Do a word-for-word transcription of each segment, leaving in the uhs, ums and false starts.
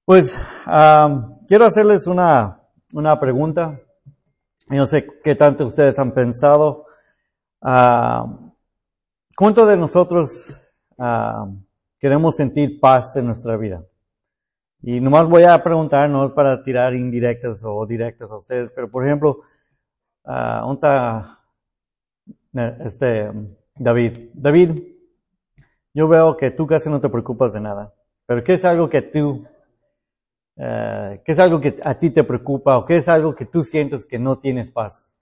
Pues am, quiero hacerles una, una pregunta. Yo no sé qué tanto ustedes han pensado. Am, ¿Cuántos de nosotros am, queremos sentir paz en nuestra vida? Y nomás voy a preguntar, no es para tirar indirectas o directas a ustedes, pero por ejemplo, ah, ¿dónde está, eh, este, David? David, yo veo que tú casi no te preocupas de nada, pero ¿qué es algo que tú Eh, ¿qué es algo que a ti te preocupa o qué es algo que tú sientes que no tienes paz?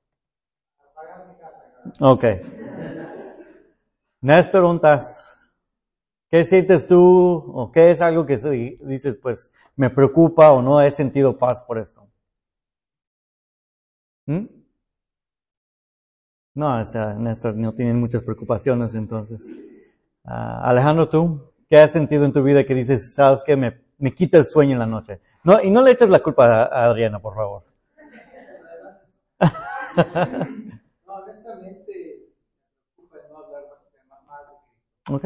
Ok. Néstor, ¿dónde estás? ¿Qué sientes tú o qué es algo que se- dices, pues, me preocupa o no he sentido paz por esto? ¿Mm? No, este, Néstor no tiene muchas preocupaciones entonces. Ah, Alejandro, ¿tú qué has sentido en tu vida que dices, sabes que me, me quita el sueño en la noche? No, y no le eches la culpa a, a Adriana, por favor. Ok.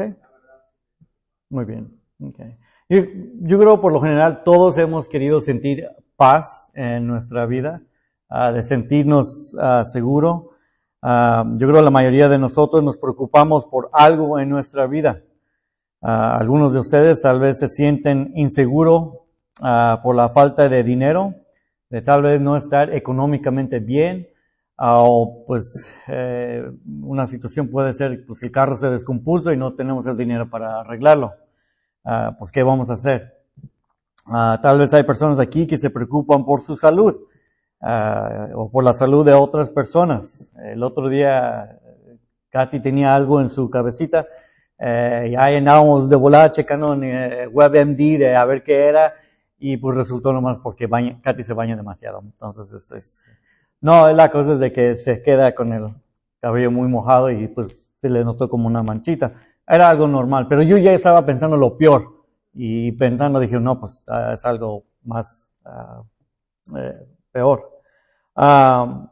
Muy bien. Okay. Yo, yo creo por lo general todos hemos querido sentir paz en nuestra vida, ah, de sentirnos ah, seguro. Ah, yo creo la mayoría de nosotros nos preocupamos por algo en nuestra vida. Ah, algunos de ustedes tal vez se sienten inseguros ah, por la falta de dinero, de tal vez no estar económicamente bien, ah, o pues eh, una situación puede ser pues el carro se descompuso y no tenemos el dinero para arreglarlo. Ah, pues ¿qué vamos a hacer? Ah, tal vez hay personas aquí que se preocupan por su salud ah, o por la salud de otras personas. El otro día Katy tenía algo en su cabecita eh, y ahí andábamos de volada checando en eh, WebMD de a ver qué era y pues resultó nomás porque baña, Katy se baña demasiado. Entonces es, es, no, la cosa es de que se queda con el cabello muy mojado y pues se le notó como una manchita. Era algo normal, pero yo ya estaba pensando lo peor y pensando dije, no, pues uh, es algo más uh, eh, peor. Uh,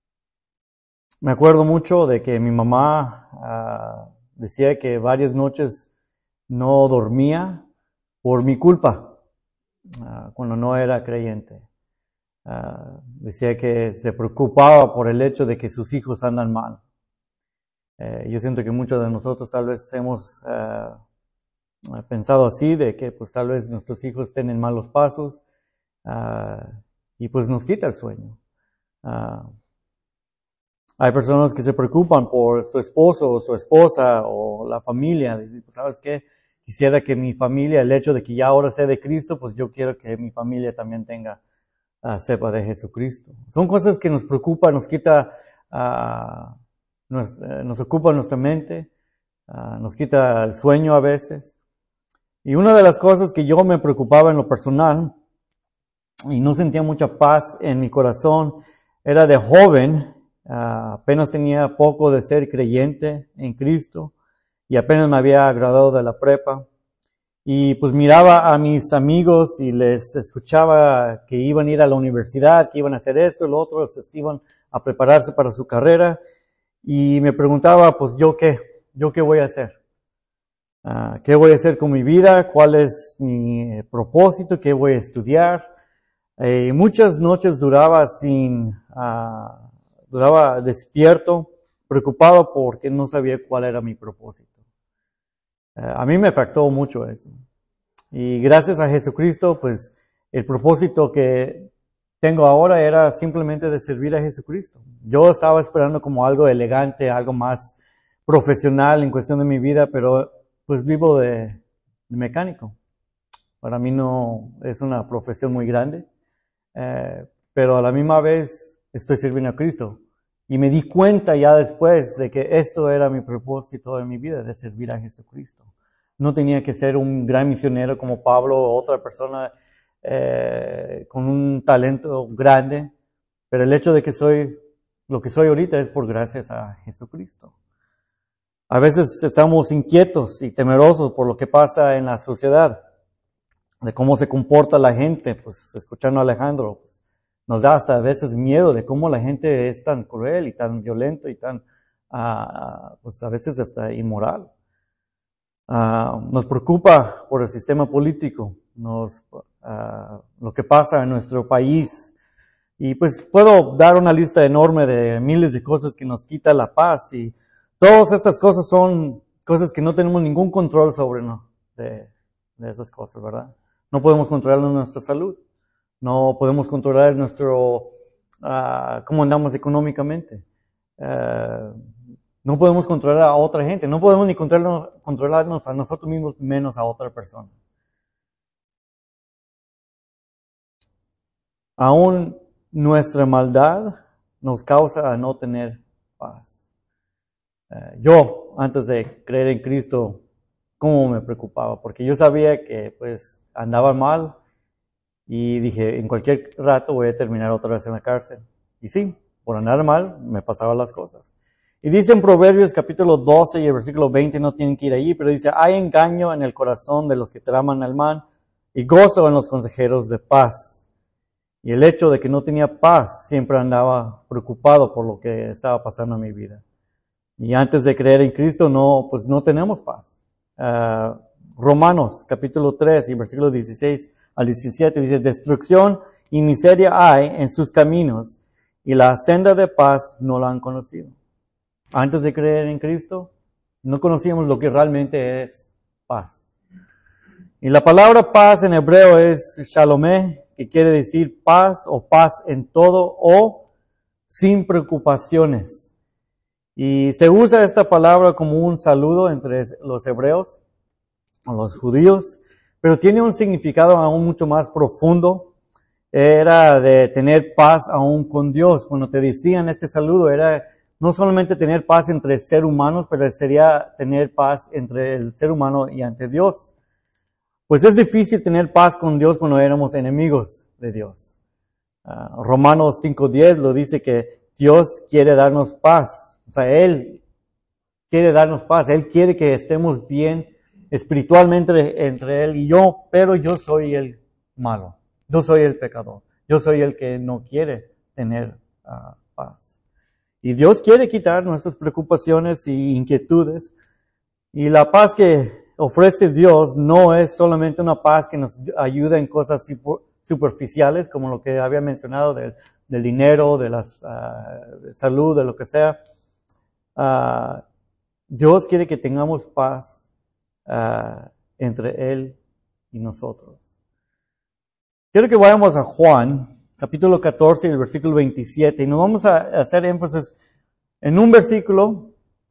me acuerdo mucho de que mi mamá uh, decía que varias noches no dormía por mi culpa uh, cuando no era creyente. Uh, decía que se preocupaba por el hecho de que sus hijos andan mal. Eh, yo siento que muchos de nosotros tal vez hemos uh, pensado así, de que pues tal vez nuestros hijos estén en malos pasos uh, y pues nos quita el sueño. Uh, hay personas que se preocupan por su esposo o su esposa o la familia. Dicen, pues, ¿sabes qué? Quisiera que mi familia, el hecho de que ya ahora sé de Cristo, pues yo quiero que mi familia también tenga, uh, sepa de Jesucristo. Son cosas que nos preocupan, nos quita, uh, nos, uh, nos ocupa nuestra mente, uh, nos quita el sueño a veces. Y una de las cosas que yo me preocupaba en lo personal y no sentía mucha paz en mi corazón era de joven, uh, apenas tenía poco de ser creyente en Cristo y apenas me había graduado de la prepa. Y pues miraba a mis amigos y les escuchaba que iban a ir a la universidad, que iban a hacer esto y lo otro, se iban a prepararse para su carrera. Y me preguntaba, pues yo qué, yo qué voy a hacer. Uh, ¿Qué voy a hacer con mi vida? ¿Cuál es mi eh, propósito? ¿Qué voy a estudiar? Eh, muchas noches duraba sin, uh, duraba despierto, preocupado porque no sabía cuál era mi propósito. Uh, a mí me afectó mucho eso. Y gracias a Jesucristo, pues el propósito que tengo ahora era simplemente de servir a Jesucristo. Yo estaba esperando como algo elegante, algo más profesional en cuestión de mi vida, pero pues vivo de, de mecánico. Para mí no es una profesión muy grande, eh, pero a la misma vez estoy sirviendo a Cristo. Y me di cuenta ya después de que esto era mi propósito de mi vida, de servir a Jesucristo. No tenía que ser un gran misionero como Pablo o otra persona eh, con un talento grande, pero el hecho de que soy lo que soy ahorita es por gracias a Jesucristo. A veces estamos inquietos y temerosos por lo que pasa en la sociedad, de cómo se comporta la gente, pues escuchando a Alejandro, pues, nos da hasta a veces miedo de cómo la gente es tan cruel y tan violento y tan, uh, pues a veces hasta inmoral. Uh, nos preocupa por el sistema político, nos uh, lo que pasa en nuestro país. Y pues puedo dar una lista enorme de miles de cosas que nos quita la paz. Y todas estas cosas son cosas que no tenemos ningún control sobre, ¿no? de, de esas cosas, ¿verdad? No podemos controlar nuestra salud. No podemos controlar nuestro, uh, cómo andamos económicamente. Uh, no podemos controlar a otra gente. No podemos ni controlarnos, controlarnos a nosotros mismos, menos a otra persona. Aún nuestra maldad nos causa a no tener paz. Uh, yo, antes de creer en Cristo, cómo me preocupaba, porque yo sabía que pues andaba mal y dije, en cualquier rato voy a terminar otra vez en la cárcel. Y sí, por andar mal me pasaban las cosas. Y dice en Proverbios capítulo doce y el versículo veinte, no tienen que ir allí, pero dice, hay engaño en el corazón de los que traman el mal y gozo en los consejeros de paz. Y el hecho de que no tenía paz, siempre andaba preocupado por lo que estaba pasando en mi vida. Y antes de creer en Cristo, no, pues no tenemos paz. Uh, Romanos capítulo tres y versículos dieciséis al diecisiete dice, destrucción y miseria hay en sus caminos y la senda de paz no la han conocido. Antes de creer en Cristo, no conocíamos lo que realmente es paz. Y la palabra paz en hebreo es shalomé, que quiere decir paz o paz en todo o sin preocupaciones. Y se usa esta palabra como un saludo entre los hebreos o los judíos, pero tiene un significado aún mucho más profundo. Era de tener paz aún con Dios. Cuando te decían este saludo, era no solamente tener paz entre seres humanos, pero sería tener paz entre el ser humano y ante Dios. Pues es difícil tener paz con Dios cuando éramos enemigos de Dios. Uh, Romanos cinco diez lo dice que Dios quiere darnos paz. O sea, Él quiere darnos paz. Él quiere que estemos bien espiritualmente entre Él y yo, pero yo soy el malo. Yo soy el pecador. Yo soy el que no quiere tener uh, paz. Y Dios quiere quitar nuestras preocupaciones y inquietudes. Y la paz que ofrece Dios no es solamente una paz que nos ayuda en cosas superficiales, como lo que había mencionado del, del dinero, de la uh, salud, de lo que sea. Uh, Dios quiere que tengamos paz uh, entre Él y nosotros. Quiero que vayamos a Juan, capítulo catorce, el versículo veintisiete, y nos vamos a hacer énfasis en un versículo,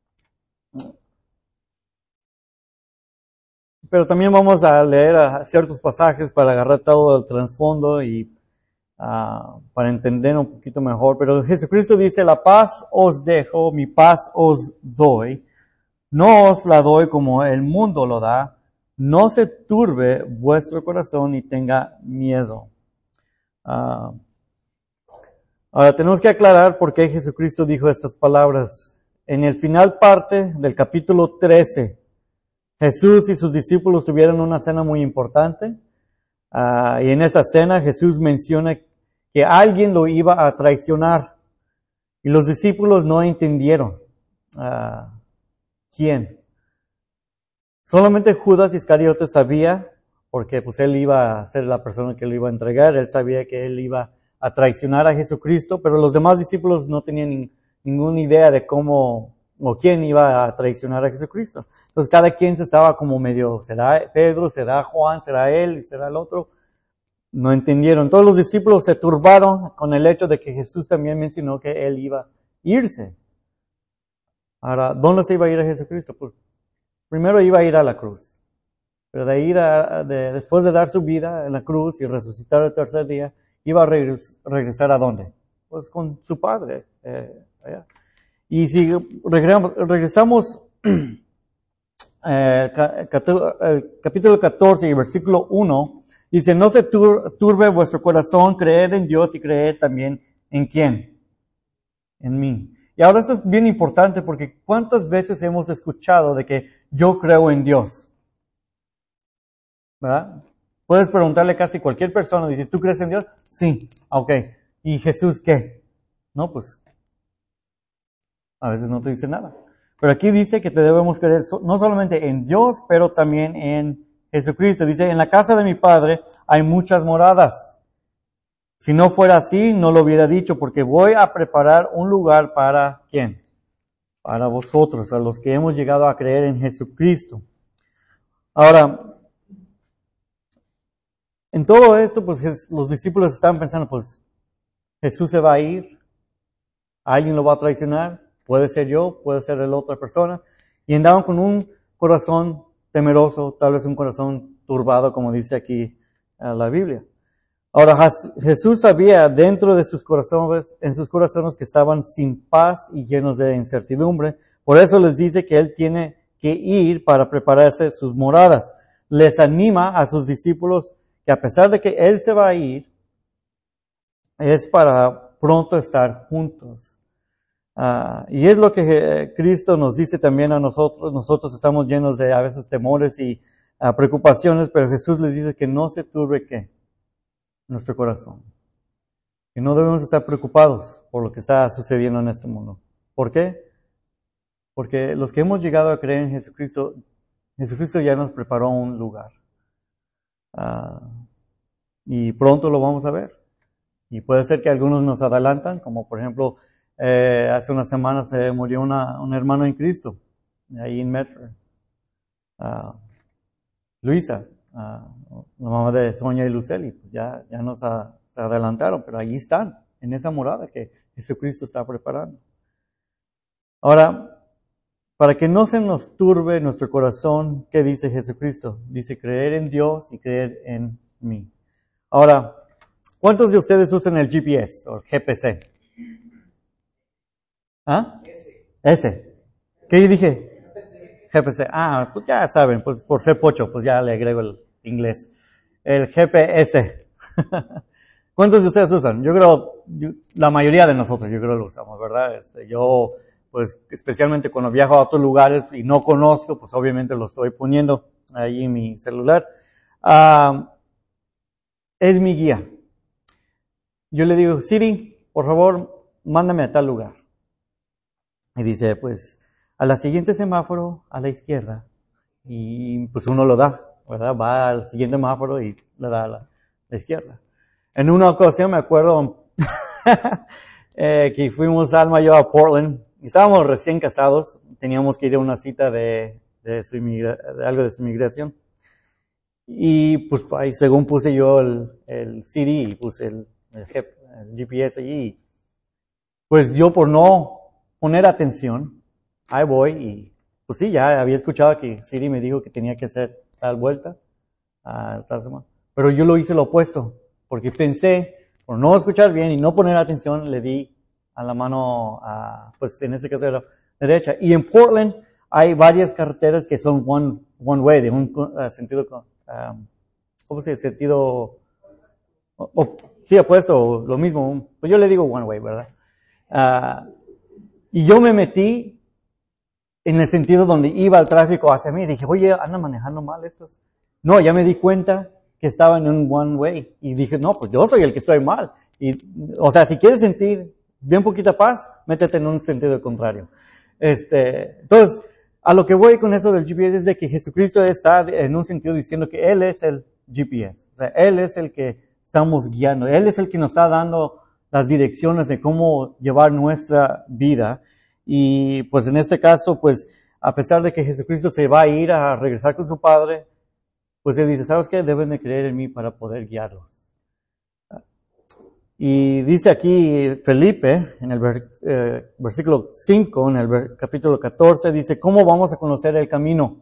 pero también vamos a leer a ciertos pasajes para agarrar todo el trasfondo y uh, para entender un poquito mejor. Pero Jesucristo dice, la paz os dejo, mi paz os doy. No os la doy como el mundo lo da. No se turbe vuestro corazón y tenga miedo. Uh, ahora tenemos que aclarar por qué Jesucristo dijo estas palabras. En el final parte del capítulo trece, Jesús y sus discípulos tuvieron una cena muy importante. Uh, y en esa cena Jesús menciona que alguien lo iba a traicionar. Y los discípulos no entendieron uh, quién. Solamente Judas Iscariote sabía, porque pues él iba a ser la persona que lo iba a entregar, él sabía que él iba a traicionar a Jesucristo, pero los demás discípulos no tenían ni, ninguna idea de cómo o quién iba a traicionar a Jesucristo. Entonces cada quien se estaba como medio, ¿será Pedro, será Juan, será él y será el otro? No entendieron. Todos los discípulos se turbaron con el hecho de que Jesús también mencionó que él iba a irse. Ahora, ¿dónde se iba a ir a Jesucristo? Pues primero iba a ir a la cruz. Pero de ir a, de, después de dar su vida en la cruz y resucitar el tercer día, iba a regres, regresar ¿a dónde? Pues con su Padre. Eh, allá. Y si regresamos, regresamos eh, capítulo catorce y versículo uno, dice, no se turbe vuestro corazón, creed en Dios y creed también en ¿quién? En mí. Y ahora eso es bien importante porque ¿cuántas veces hemos escuchado de que yo creo en Dios? ¿Verdad? Puedes preguntarle a casi cualquier persona, dice, ¿tú crees en Dios? Sí, ok. ¿Y Jesús qué? No, pues a veces no te dice nada. Pero aquí dice que te debemos creer no solamente en Dios, pero también en Jesucristo. Dice, en la casa de mi Padre hay muchas moradas. Si no fuera así, no lo hubiera dicho, porque voy a preparar un lugar para, ¿quién? Para vosotros, a los que hemos llegado a creer en Jesucristo. Ahora, en todo esto, pues los discípulos estaban pensando, pues, Jesús se va a ir, alguien lo va a traicionar, puede ser yo, puede ser la otra persona, y andaban con un corazón temeroso, tal vez un corazón turbado, como dice aquí uh, la Biblia. Ahora, Jesús sabía dentro de sus corazones, en sus corazones, que estaban sin paz y llenos de incertidumbre. Por eso les dice que Él tiene que ir para prepararse sus moradas. Les anima a sus discípulos que a pesar de que Él se va a ir, es para pronto estar juntos. Uh, y es lo que Cristo nos dice también a nosotros. Nosotros estamos llenos de a veces temores y uh, preocupaciones, pero Jesús les dice que no se turbe ¿qué? Nuestro corazón. Que no debemos estar preocupados por lo que está sucediendo en este mundo. ¿Por qué? Porque los que hemos llegado a creer en Jesucristo, Jesucristo ya nos preparó un lugar. Uh, y pronto lo vamos a ver. Y puede ser que algunos nos adelantan, como por ejemplo, eh, hace unas semanas se eh, murió una, un hermano en Cristo, ahí en Medford. Uh, Luisa. Uh, la mamá de Sonia y Luceli, pues ya, ya nos a, se adelantaron, pero allí están, en esa morada que Jesucristo está preparando. Ahora, para que no se nos turbe nuestro corazón, ¿qué dice Jesucristo? Dice creer en Dios y creer en mí. Ahora, ¿cuántos de ustedes usan el G P S o G P C? ¿Ah? Ese. ¿Qué dije? G P S. Ah, pues ya saben, pues por ser pocho, pues ya le agrego el inglés. El G P S. ¿Cuántos de ustedes usan? Yo creo, yo, la mayoría de nosotros, yo creo lo usamos, ¿verdad? Este, yo, pues, especialmente cuando viajo a otros lugares y no conozco, pues obviamente lo estoy poniendo ahí en mi celular. Uh, es mi guía. Yo le digo, Siri, por favor, mándame a tal lugar. Y dice, pues, a la siguiente semáforo, a la izquierda. Y pues uno lo da, ¿verdad? Va al siguiente semáforo y le da a la, la izquierda. En una ocasión me acuerdo eh, que fuimos Alma y yo a Portland. Y estábamos recién casados. Teníamos que ir a una cita de, de, su inmigra- de algo de su inmigración. Y pues ahí según puse yo el, el C D y puse el, el, el G P S allí. Pues yo por no poner atención, ahí voy y pues sí, ya había escuchado que Siri me dijo que tenía que hacer tal vuelta, uh, tal semana. Pero yo lo hice lo opuesto, porque pensé, por no escuchar bien y no poner atención, le di a la mano, uh, pues en ese caso era derecha. Y en Portland hay varias carreteras que son one, one way, de un uh, sentido, um, ¿cómo se dice? Sentido, oh, oh, sí, opuesto, lo mismo. Pues yo le digo one way, ¿verdad? Uh, y yo me metí en el sentido donde iba el tráfico hacia mí. Dije, oye, andan manejando mal estos. No, ya me di cuenta que estaba en un one way. Y dije, no, pues yo soy el que estoy mal. Y, o sea, si quieres sentir bien poquita paz, métete en un sentido contrario. Este, entonces, a lo que voy con eso del G P S es de que Jesucristo está en un sentido diciendo que Él es el G P S. O sea, Él es el que estamos guiando. Él es el que nos está dando las direcciones de cómo llevar nuestra vida. Y pues en este caso, pues a pesar de que Jesucristo se va a ir a regresar con su Padre, pues Él dice, ¿sabes qué? Deben de creer en mí para poder guiarlos. Y dice aquí Felipe, en el ver, eh, versículo cinco, en el ver, capítulo catorce, dice, ¿cómo vamos a conocer el camino?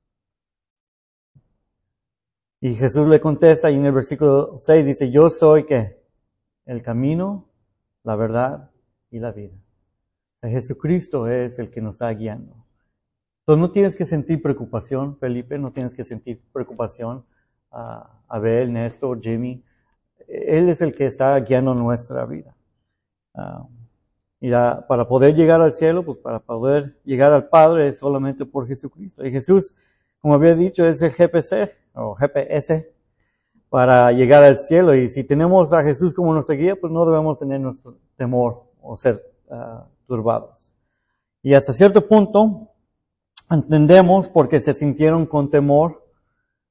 Y Jesús le contesta, y en el versículo seis dice, yo soy, ¿qué? El camino, la verdad y la vida. Jesucristo es el que nos está guiando. Entonces no tienes que sentir preocupación, Felipe, no tienes que sentir preocupación, uh, Abel, Néstor, Jimmy. Él es el que está guiando nuestra vida. Uh, y la, para poder llegar al cielo, pues para poder llegar al Padre es solamente por Jesucristo. Y Jesús, como había dicho, es el G P C o G P S para llegar al cielo. Y si tenemos a Jesús como nuestra guía, pues no debemos tener nuestro temor o ser uh, turbados. Y hasta cierto punto entendemos por qué se sintieron con temor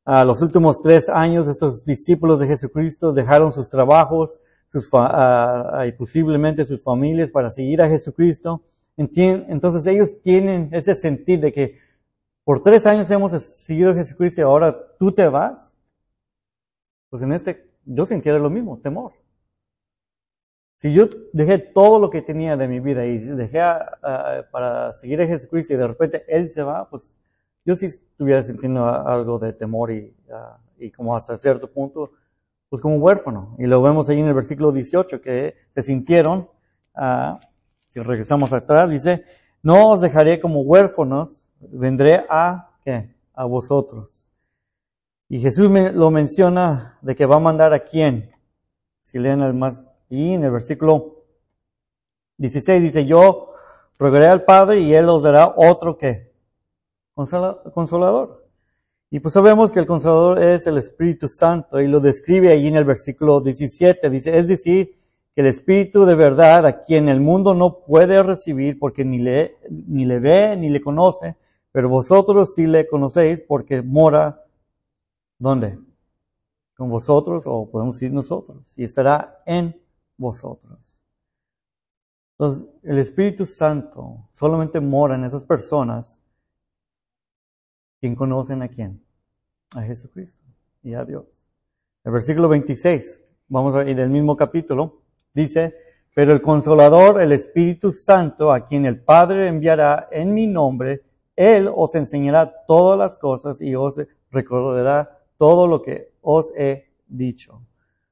a los últimos tres años estos discípulos de Jesucristo dejaron sus trabajos, sus fa- uh, y posiblemente sus familias para seguir a Jesucristo. Entonces ellos tienen ese sentir de que por tres años hemos seguido a Jesucristo y ahora tú te vas. Pues en este, yo sintiera lo mismo, temor. Si yo dejé todo lo que tenía de mi vida y dejé a, a, para seguir a Jesucristo y de repente Él se va, pues yo sí estuviera sintiendo algo de temor y, uh, y como hasta cierto punto, pues como huérfano. Y lo vemos ahí en el versículo dieciocho, que se sintieron, uh, si regresamos atrás, dice, no os dejaré como huérfanos, vendré a, ¿qué? A vosotros. Y Jesús me, lo menciona de que va a mandar a quién. Si leen el más, y en el versículo dieciséis dice, yo rogaré al Padre y Él os dará otro que consolador. Y pues sabemos que el consolador es el Espíritu Santo y lo describe ahí en el versículo diecisiete. Dice, es decir, que el Espíritu de verdad a quien el mundo no puede recibir porque ni le, ni le ve ni le conoce, pero vosotros sí le conocéis porque mora, ¿dónde? Con vosotros, o podemos decir nosotros, y estará en vosotros. Entonces, el Espíritu Santo solamente mora en esas personas quien conocen a quién, a Jesucristo y a Dios. El versículo veintiséis, vamos a ir del mismo capítulo, dice, pero el Consolador, el Espíritu Santo, a quien el Padre enviará en mi nombre, Él os enseñará todas las cosas y os recordará todo lo que os he dicho.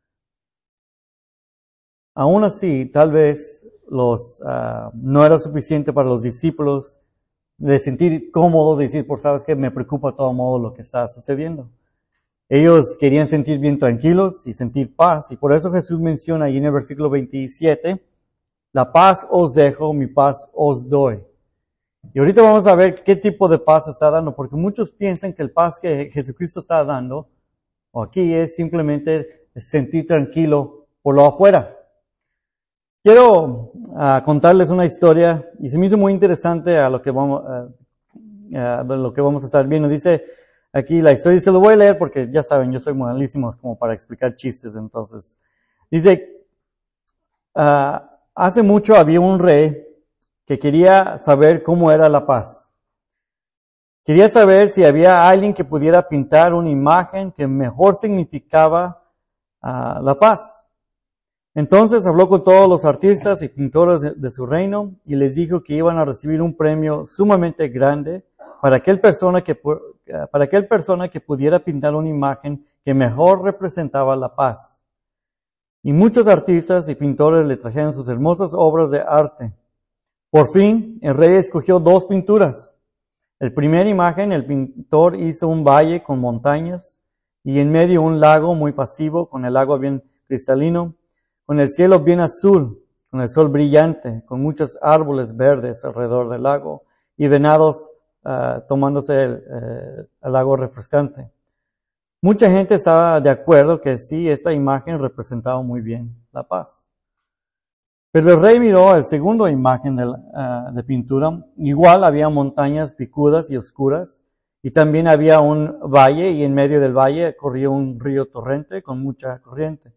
Aún así, tal vez los uh, no era suficiente para los discípulos de sentir cómodos, de decir, por sabes que me preocupa de todo modo lo que está sucediendo. Ellos querían sentir bien tranquilos y sentir paz, y por eso Jesús menciona ahí en el versículo veintisiete, la paz os dejo, mi paz os doy. Y ahorita vamos a ver qué tipo de paz está dando, porque muchos piensan que el paz que Jesucristo está dando, o aquí es simplemente sentir tranquilo por lo afuera. Quiero uh, contarles una historia, y se me hizo muy interesante a lo que vamos, uh, uh, de lo que vamos a estar viendo. Dice aquí la historia, y se lo voy a leer porque ya saben, yo soy malísimo como para explicar chistes, entonces. Dice, uh, hace mucho había un rey que quería saber cómo era la paz. Quería saber si había alguien que pudiera pintar una imagen que mejor significaba uh, la paz. Entonces habló con todos los artistas y pintores de, de su reino y les dijo que iban a recibir un premio sumamente grande para aquel persona que, para aquel persona que pudiera pintar una imagen que mejor representaba la paz. Y muchos artistas y pintores le trajeron sus hermosas obras de arte. Por fin, el rey escogió dos pinturas. La primera imagen, el pintor hizo un valle con montañas y en medio un lago muy pasivo, con el agua bien cristalino, con el cielo bien azul, con el sol brillante, con muchos árboles verdes alrededor del lago y venados uh, tomándose el, uh, el lago refrescante. Mucha gente estaba de acuerdo que sí, esta imagen representaba muy bien la paz. Pero el rey miró la segunda imagen de, uh, de pintura. Igual había montañas picudas y oscuras, y también había un valle, y en medio del valle corría un río torrente con mucha corriente.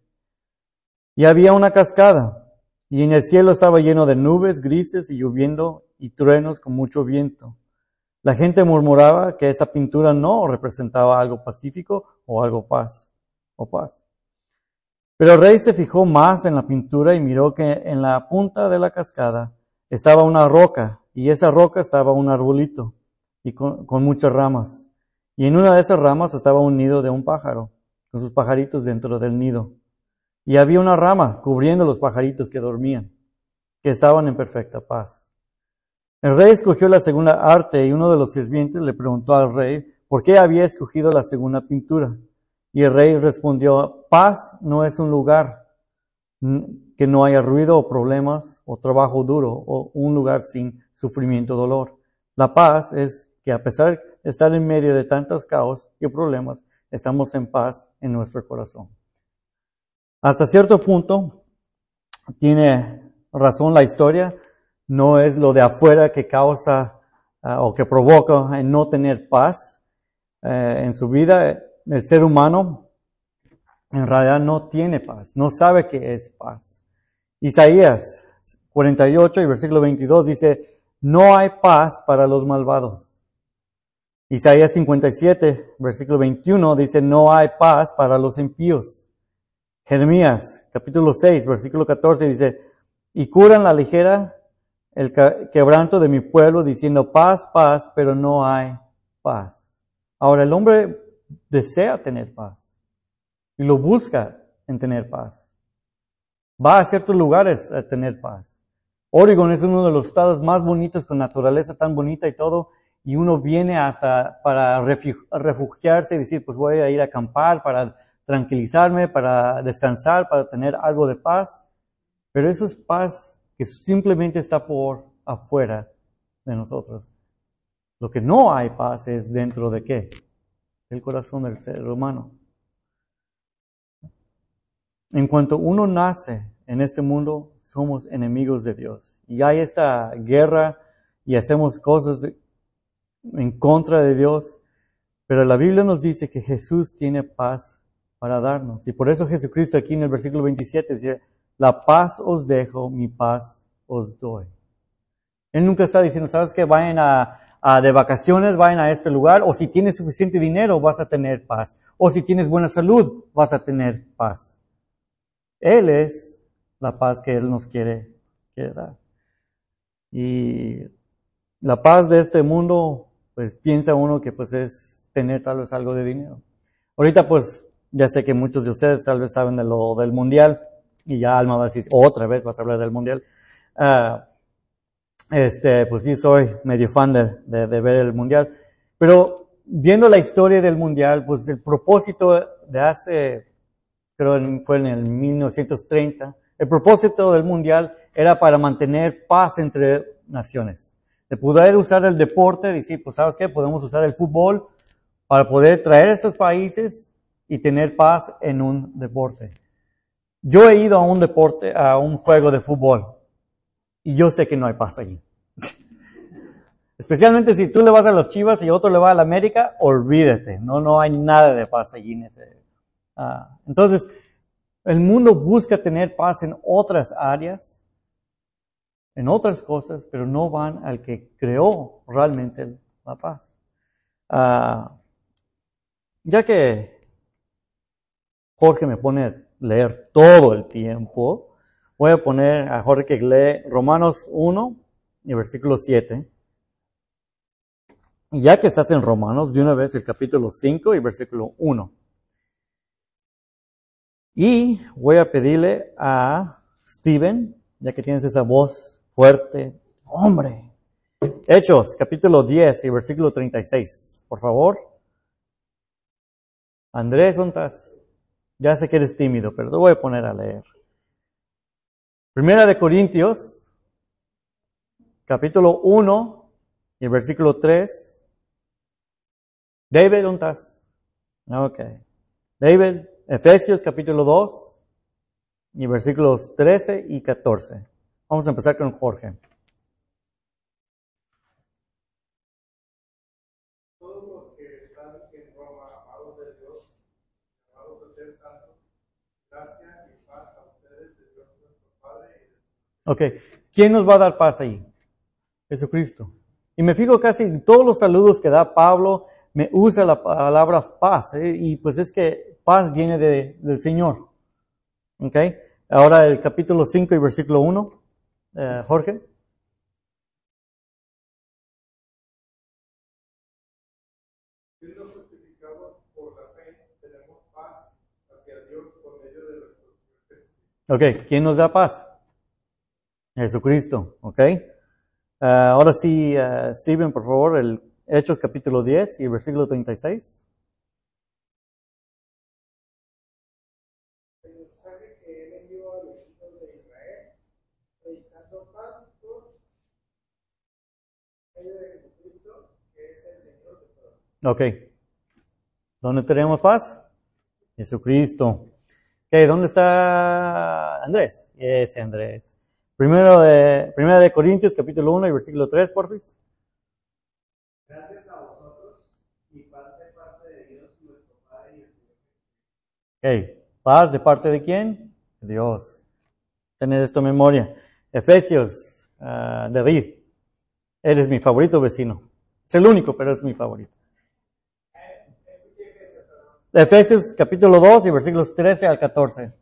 Y había una cascada, y en el cielo estaba lleno de nubes grises y lloviendo y truenos con mucho viento. La gente murmuraba que esa pintura no representaba algo pacífico o algo paz, o paz. Pero el rey se fijó más en la pintura y miró que en la punta de la cascada estaba una roca, y esa roca estaba un arbolito y con, con muchas ramas. Y en una de esas ramas estaba un nido de un pájaro, con sus pajaritos dentro del nido. Y había una rama cubriendo los pajaritos que dormían, que estaban en perfecta paz. El rey escogió la segunda arte y uno de los sirvientes le preguntó al rey por qué había escogido la segunda pintura. Y el rey respondió, paz no es un lugar que no haya ruido o problemas o trabajo duro o un lugar sin sufrimiento o dolor. La paz es que a pesar de estar en medio de tantos caos y problemas, estamos en paz en nuestro corazón. Hasta cierto punto tiene razón la historia, no es lo de afuera que causa uh, o que provoca en no tener paz uh, en su vida, el ser humano en realidad no tiene paz, no sabe qué es paz. Isaías cuarenta y ocho y versículo veintidós dice, no hay paz para los malvados. Isaías cincuenta y siete, versículo veintiuno dice, no hay paz para los impíos. Jeremías capítulo seis, versículo catorce dice, y curan la ligera el quebranto de mi pueblo, diciendo paz, paz, pero no hay paz. Ahora el hombre desea tener paz y lo busca en tener paz. Va a ciertos lugares a tener paz. Oregon es uno de los estados más bonitos, con naturaleza tan bonita y todo, y uno viene hasta para refugiarse y decir, pues voy a ir a acampar para tranquilizarme, para descansar, para tener algo de paz. Pero eso es paz que simplemente está por afuera de nosotros. Lo que no hay paz es dentro de ¿qué? El corazón del ser humano. En cuanto uno nace en este mundo, somos enemigos de Dios. Y hay esta guerra y hacemos cosas en contra de Dios. Pero la Biblia nos dice que Jesús tiene paz para darnos. Y por eso Jesucristo aquí en el versículo veintisiete dice, la paz os dejo, mi paz os doy. Él nunca está diciendo, ¿sabes qué? Vayan a, a de vacaciones, vayan a este lugar, o si tienes suficiente dinero vas a tener paz. O si tienes buena salud, vas a tener paz. Él es la paz que Él nos quiere, quiere dar. Y la paz de este mundo, pues piensa uno que pues es tener tal vez algo de dinero. Ahorita pues ya sé que muchos de ustedes tal vez saben de lo del mundial, y ya Alma va a decir, otra vez vas a hablar del mundial. Uh, este, pues sí soy medio fan de, de, de ver el mundial. Pero viendo la historia del mundial, pues el propósito de hace, creo que fue en el mil novecientos treinta, el propósito del mundial era para mantener paz entre naciones. De poder usar el deporte, decir, pues ¿sabes qué? Podemos usar el fútbol para poder traer a estos países y tener paz en un deporte. Yo he ido a un deporte, a un juego de fútbol, y yo sé que no hay paz allí. Especialmente si tú le vas a los Chivas y otro le va a la América, olvídate, no, no hay nada de paz allí en ese. Uh, entonces, el mundo busca tener paz en otras áreas, en otras cosas, pero no van al que creó realmente la paz. Uh, ya que Jorge me pone a leer todo el tiempo, voy a poner a Jorge que lee Romanos uno y versículo siete. Y ya que estás en Romanos, de una vez el capítulo cinco y versículo uno. Y voy a pedirle a Steven, ya que tienes esa voz fuerte, hombre. Hechos, capítulo diez y versículo treinta y seis, por favor. Andrés, ¿dónde estás? Ya sé que eres tímido, pero te voy a poner a leer. Primera de Corintios, capítulo uno y versículo tres. David, ¿dónde estás? Ok. David, Efesios, capítulo dos y versículos trece y catorce. Vamos a empezar con Jorge. Todos los que están en Roma, amados de Dios, amados de ser santos, gracia y paz a ustedes de Dios nuestro Padre y de Ok, ¿quién nos va a dar paz ahí? Jesucristo. Y me fijo casi en todos los saludos que da Pablo, me usa la palabra paz, ¿eh? Y pues es que paz viene de, del Señor. Ok, ahora el capítulo cinco y versículo uno, eh, Jorge. Siendo justificados por la fe, tenemos paz hacia Dios por medio de nuestro Señor Jesucristo. Ok, ¿quién nos da paz? Jesucristo, ok. Uh, ahora sí, uh, Steven, por favor, el Hechos capítulo diez y versículo treinta y seis. El mensaje que él envió a los hijos de Israel, predicando paz por medio de Jesucristo, que es el Señor de todos. Ok. ¿Dónde tenemos paz? Jesucristo. Ok, ¿dónde está Andrés? Ese Andrés. Primero de, Primera de Corintios, capítulo uno y versículo tres, porfis. Gracias a vosotros y paz de parte de Dios nuestro Padre y Ok, paz de parte de quién? De Dios. Tener esto en memoria. Efesios, uh, David, eres mi favorito vecino. Es el único, pero es mi favorito. Efesios capítulo dos y versículos trece al catorce.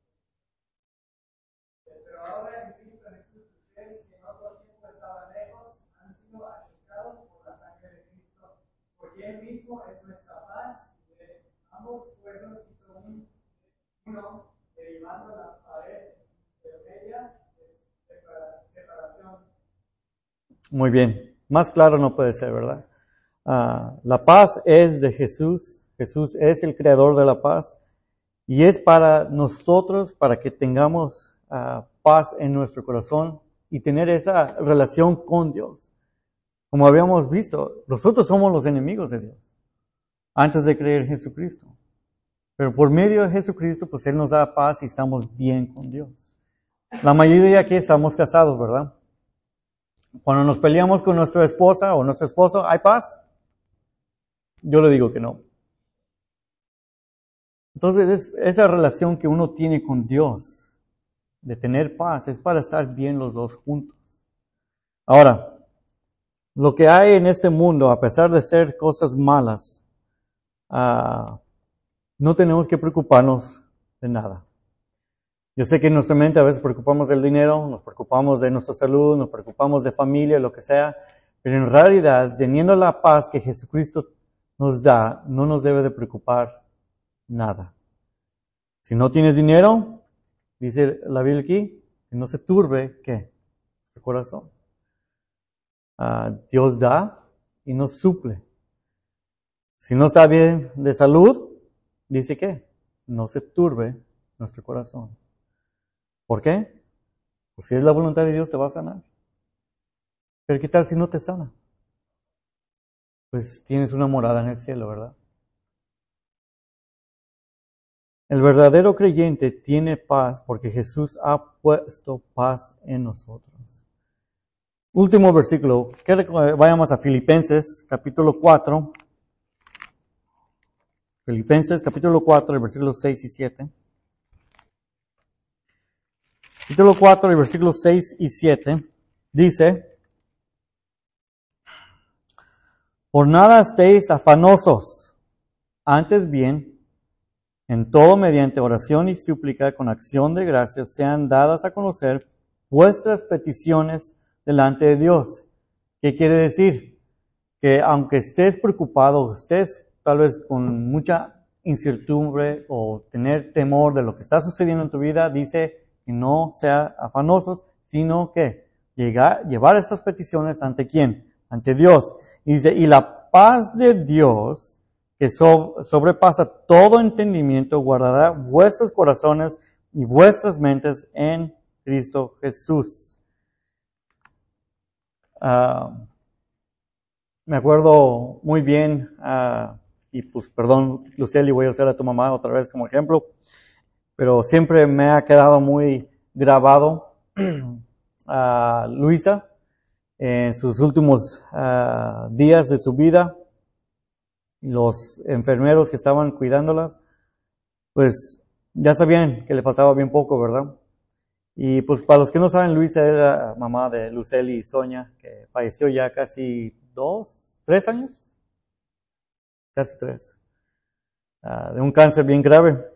Pero ahora en Cristo Jesús, ustedes que en otro tiempo estaban lejos, han sido acercados por la sangre de Cristo, porque Él mismo es nuestra paz, y de ambos pueblos hizo un, uno, derivando la pared de ella, separa, separación. Muy bien. Más claro no puede ser, ¿verdad? Uh, la paz es de Jesús. Jesús es el creador de la paz. Y es para nosotros, para que tengamos uh, paz en nuestro corazón y tener esa relación con Dios. Como habíamos visto, nosotros somos los enemigos de Dios antes de creer en Jesucristo. Pero por medio de Jesucristo, pues Él nos da paz y estamos bien con Dios. La mayoría aquí estamos casados, ¿verdad? Cuando nos peleamos con nuestra esposa o nuestro esposo, ¿hay paz? Yo le digo que no. Entonces, es, esa relación que uno tiene con Dios, de tener paz, es para estar bien los dos juntos. Ahora, lo que hay en este mundo, a pesar de ser cosas malas, uh, no tenemos que preocuparnos de nada. Yo sé que en nuestra mente a veces preocupamos del dinero, nos preocupamos de nuestra salud, nos preocupamos de familia, lo que sea, pero en realidad, teniendo la paz que Jesucristo nos da, no nos debe de preocupar nada. Si no tienes dinero, dice la Biblia aquí, que no se turbe, ¿qué? Tu corazón. Uh, Dios da y nos suple. Si no está bien de salud, dice que no se turbe nuestro corazón. ¿Por qué? Pues si es la voluntad de Dios, te va a sanar. Pero ¿qué tal si no te sana? Pues tienes una morada en el cielo, ¿verdad? El verdadero creyente tiene paz porque Jesús ha puesto paz en nosotros. Último versículo. Vayamos a Filipenses, capítulo cuatro. Filipenses, capítulo cuatro, versículos seis y siete. Capítulo cuatro, versículos seis y siete. Dice: por nada estéis afanosos, antes bien, en todo mediante oración y súplica con acción de gracias sean dadas a conocer vuestras peticiones delante de Dios. ¿Qué quiere decir? Que aunque estés preocupado, estés tal vez con mucha incertidumbre o tener temor de lo que está sucediendo en tu vida, dice que no sea afanosos, sino que llegar, llevar estas peticiones ante quién? Ante Dios. Y dice, y la paz de Dios, que sobrepasa todo entendimiento, guardará vuestros corazones y vuestras mentes en Cristo Jesús. Uh, me acuerdo muy bien, uh, y pues perdón, Luceli, voy a usar a tu mamá otra vez como ejemplo, pero siempre me ha quedado muy grabado a uh, Luisa en sus últimos uh, días de su vida. Los enfermeros que estaban cuidándolas, pues ya sabían que le faltaba bien poco, ¿verdad? Y pues para los que no saben, Luisa era mamá de Luceli y Sonia, que falleció ya casi dos, tres años, casi tres, uh, de un cáncer bien grave.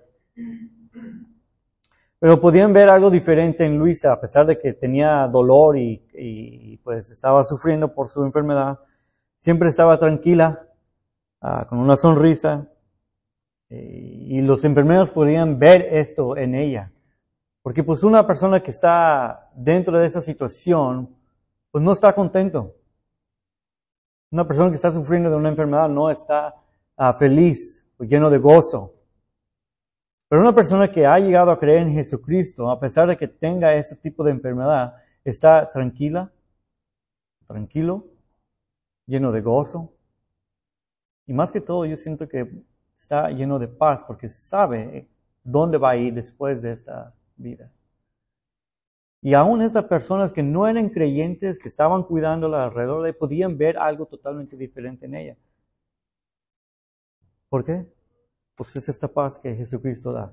Pero podían ver algo diferente en Luisa, a pesar de que tenía dolor y, y pues estaba sufriendo por su enfermedad, siempre estaba tranquila, uh, con una sonrisa, y los enfermeros podían ver esto en ella. Porque pues una persona que está dentro de esa situación, pues no está contento. Una persona que está sufriendo de una enfermedad no está uh, feliz o lleno de gozo. Pero una persona que ha llegado a creer en Jesucristo, a pesar de que tenga ese tipo de enfermedad, está tranquila, tranquilo, lleno de gozo. Y más que todo, yo siento que está lleno de paz porque sabe dónde va a ir después de esta vida. Y aún estas personas que no eran creyentes, que estaban cuidándola alrededor de, podían ver algo totalmente diferente en ella. ¿Por qué? pues es esta paz que Jesucristo da.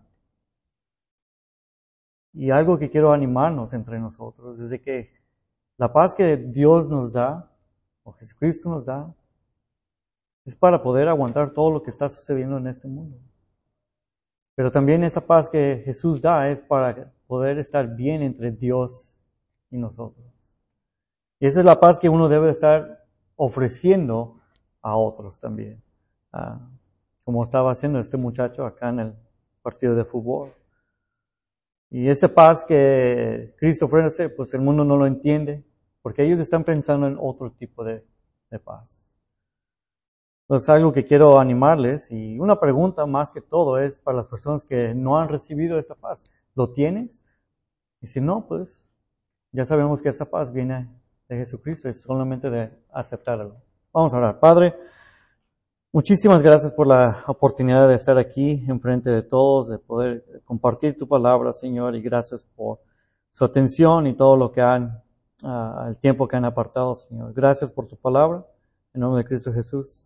Y algo que quiero animarnos entre nosotros es de que la paz que Dios nos da, o Jesucristo nos da, es para poder aguantar todo lo que está sucediendo en este mundo. Pero también esa paz que Jesús da es para poder estar bien entre Dios y nosotros. Y esa es la paz que uno debe estar ofreciendo a otros también. Ah, como estaba haciendo este muchacho acá en el partido de fútbol. Y esa paz que Cristo ofrece, pues el mundo no lo entiende, porque ellos están pensando en otro tipo de, de paz. Entonces, algo que quiero animarles, y una pregunta más que todo es para las personas que no han recibido esta paz. ¿Lo tienes? Y si no, pues ya sabemos que esa paz viene de Jesucristo, es solamente de aceptarlo. Vamos a orar. Padre, muchísimas gracias por la oportunidad de estar aquí enfrente de todos, de poder compartir tu palabra, Señor, y gracias por su atención y todo lo que han, uh, el tiempo que han apartado, Señor. Gracias por tu palabra, en nombre de Cristo Jesús.